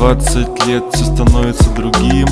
20 лет, все становится другим.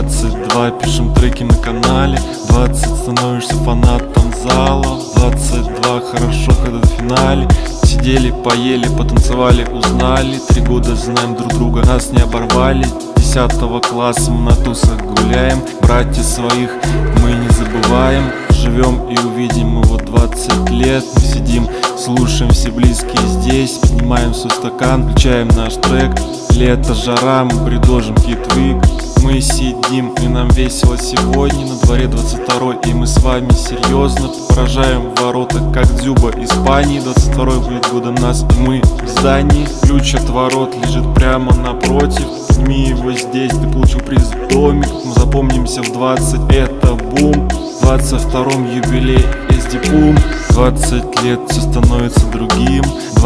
22 пишем треки на канале. 20 становишься фанатом зала. 22 хорошо, когда в финале. Сидели, поели, потанцевали, узнали. 3 года знаем друг друга, нас не оборвали. 10 класса мы на тусах гуляем. Братьев своих мы не забываем. Живем и увидим мы вот 20 лет. Мы сидим, слушаем, все близкие здесь. Поднимаем свой стакан, включаем наш трек. Лето, жара, мы предложим хит-вик. Мы сидим и нам весело сегодня. На дворе 22-й и мы с вами серьезно поражаем ворота, как Дзюба Испании. 22-й будет годом нас, и мы в здании. Ключ от ворот лежит прямо напротив. Подними его здесь, ты получил приз в домик. Мы запомнимся в 20, это бум. В 22-м юбилей SD Boom. 20 лет, все становится другим.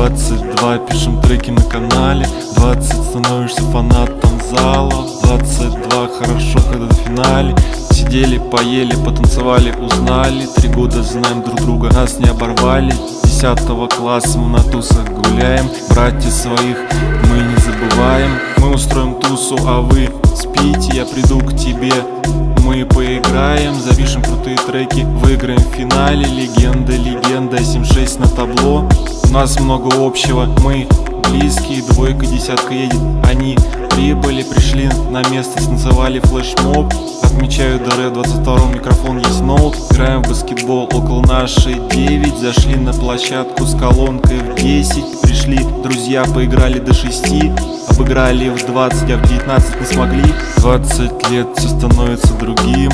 22 пишем треки на канале. 20 становишься фанатом зала. 22 хорошо, когда в финале. Сидели, поели, потанцевали, узнали. 3 года знаем друг друга, нас не оборвали. 10 класса мы на тусах гуляем. Братьев своих мы не забываем. Мы устроим тусу, а вы спите. Я приду к тебе, мы поиграем, запишем крутые треки, выиграем в финале. Легенда, 7-6 на табло. У нас много общего, мы близкие. 2, 10 едет, они прибыли, пришли на место, станцевали флешмоб. Отмечаю ДР, в 22-м микрофон есть ноут. Играем в баскетбол около нашей 9. Зашли на площадку с колонкой в 10. Пришли друзья, поиграли до 6. Обыграли в 20, а в 19 не смогли. 20 лет, все становится другим.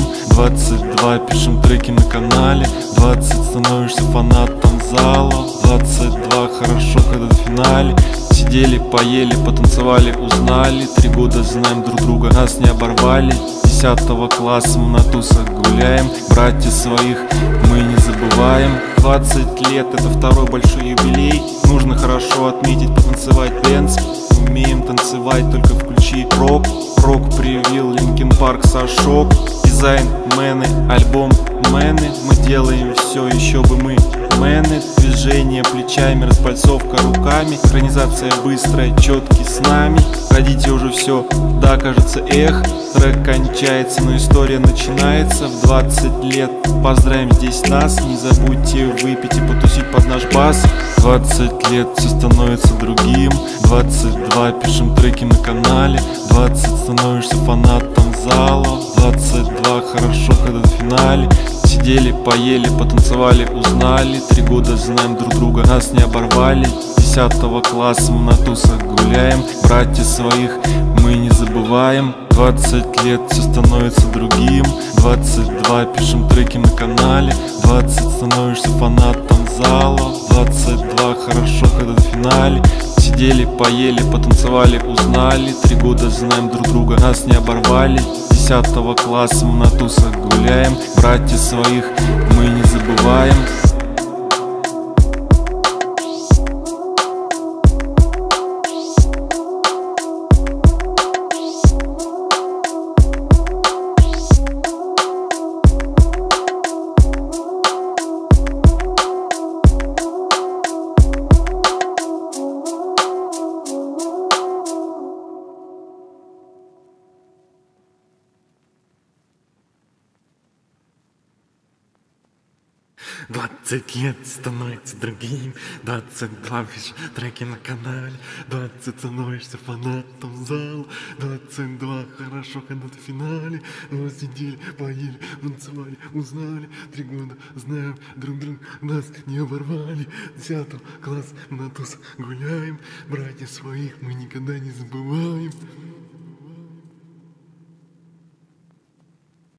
22 пишем треки на канале. 20 становишься фанатом зала. 22 хорошо, когда в финале. Сидели, поели, потанцевали, узнали. 3 года знаем друг друга, нас не оборвали. 10 класса мы на тусах гуляем. Братьев своих мы не забываем. 20 лет, это второй большой юбилей. Нужно хорошо отметить, потанцевать дэнс. Умеем танцевать, только включи рок. Рок привил, Линкин Парк сошок. Дизайн мены, альбом мены. Мы делаем все, еще бы мы мены. Движение плечами, распальцовка руками. Организация быстрая, четкий с нами. Хотите уже все, да, кажется, эх. Трек кончается, но история начинается. В 20 лет поздравим здесь нас. Не забудьте выпить и потусить под наш бас. 20 лет, все становится другим. 22 пишем треки на канале. 20 становишься фанатом зала. 22 хорошо, когда в финале. Сидели, поели, потанцевали, узнали. 3 года знаем друг друга, нас не оборвали. 10 класса мы на тусах гуляем. Братьев своих мы не забываем. 20 лет, все становится другим. 22 пишем треки на канале. 20 становишься фанатом зала. 22 хорошо, когда в финале. Сидели, поели, потанцевали, узнали. 3 года знаем друг друга, нас не оборвали. 10 класса мы на тусах гуляем. Братьев своих мы не забываем. «20 лет становится другим, 22 пишешь треки на канале, 20 становишься фанатом зала, 22 хорошо, когда в финале, 20 сидели, поели, танцевали, узнали, 3 года знаем друг друга, нас не оборвали, 10 класс на тусах гуляем, братьев своих мы никогда не забываем».